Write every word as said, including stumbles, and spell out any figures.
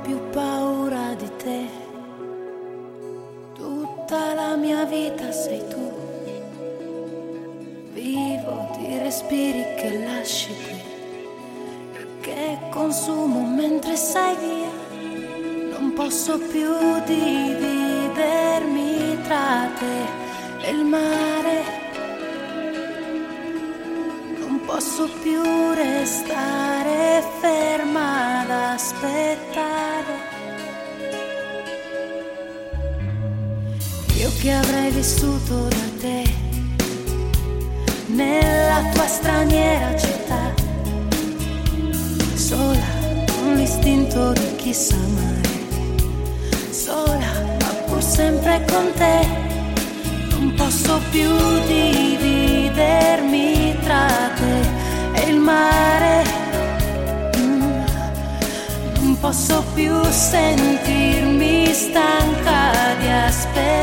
più paura di te. Tutta la mia vita sei tu. Vivo di respiri che lasci qui e che consumo mentre sei via. Non posso più dividermi tra te e il mare. Non posso più restare ferma ad aspettare. Io che avrei vissuto da te nella tua straniera città, sola con l'istinto di chi sa amare, sola ma pur sempre con te. Non posso più dividermi tra te e il mare. Mm. Non posso più sentirmi stanca di aspettare.